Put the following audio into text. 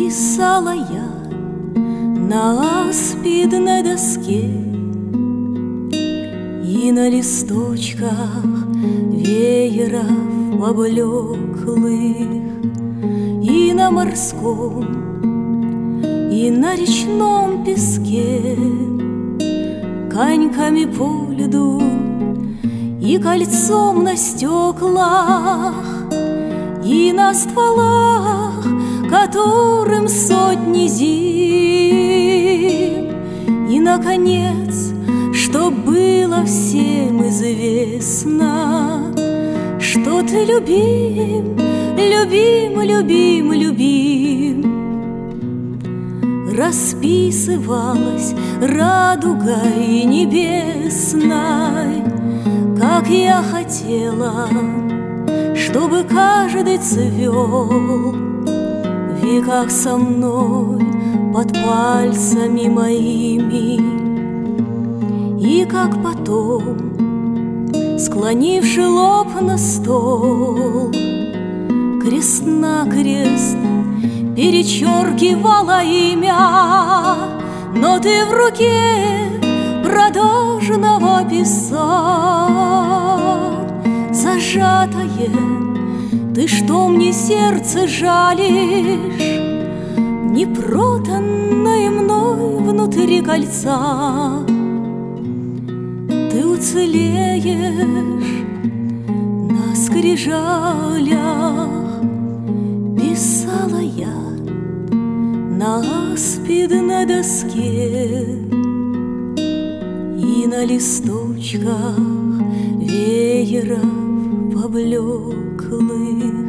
Писала я на аспидной доске и на листочках вееров поблеклых, и на морском, и на речном песке, коньками по льду и кольцом на стеклах, и на стволах, которым сотни зим, и, наконец, что было всем известно, что ты любим, любим, любим, любим. Расписывалась радугой небесной, как я хотела, чтобы каждый цвел в веках со мной под пальцами моими. И как потом, склонивши лоб на стол, крест-накрест перечеркивала имя, но ты в руке продажного писал. Зажатое, ты что мне сердце жалишь, не проданное мной внутри кольца? Ты уцелеешь на скрижалях, писала я на аспидной доске и на листочках вееров поблеклых.